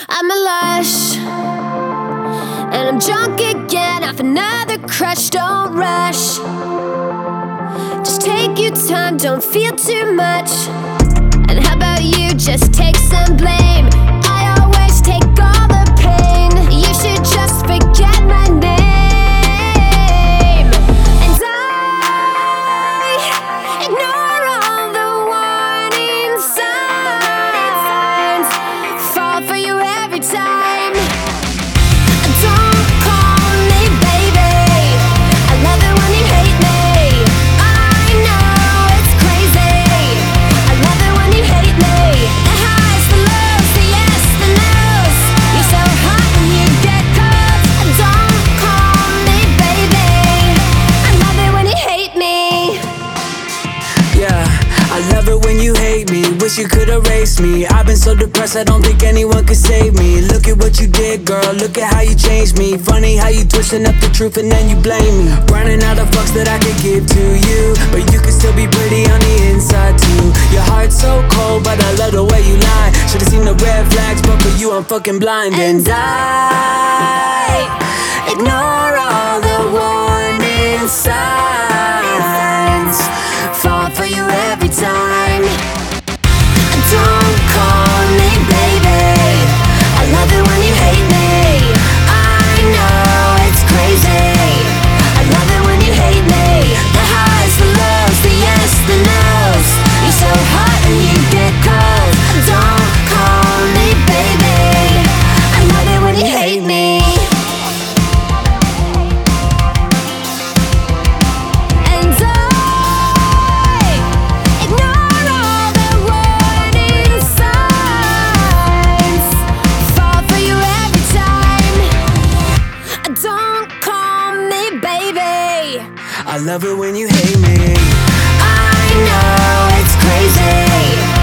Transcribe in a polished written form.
I'm a lush, and I'm drunk again off another crush. Don't rush, just take your time, don't feel too much. And how about you just take some blame? I always take all the pain. You should just forget my name. And I ignore all the warning signs, fall for you every time. Don't call me baby, I love it when you hate me. I know it's crazy, I love it when you hate me. The highs, the lows, the yes, the no's. You're so hot when you get cold. Don't call me baby, I love it when you hate me. Yeah, I love it when you hate me. Wish you could erase me. I've been so depressed, I don't think anyone could save me. Look at what you did, girl, look at how you changed me. Funny how you twisting up the truth and then you blame me. Running out of fucks that I could give to you, but you can still be pretty on the inside too. Your heart's so cold, but I love the way you lie. Should've seen the red flags, but for you I'm fucking blind. And I ignore all the warning signs, fall for you every time. Don't call me baby, I love it when you hate me. I know it's crazy, I love it when you hate me. The highs, the lows, the yes, the no's. You're so hot and you get cold. Don't call me baby, I love it when you hate me. And I ignore all the warning signs, fall for you every time. Don't call me baby, I love it when you hate me. I know it's crazy,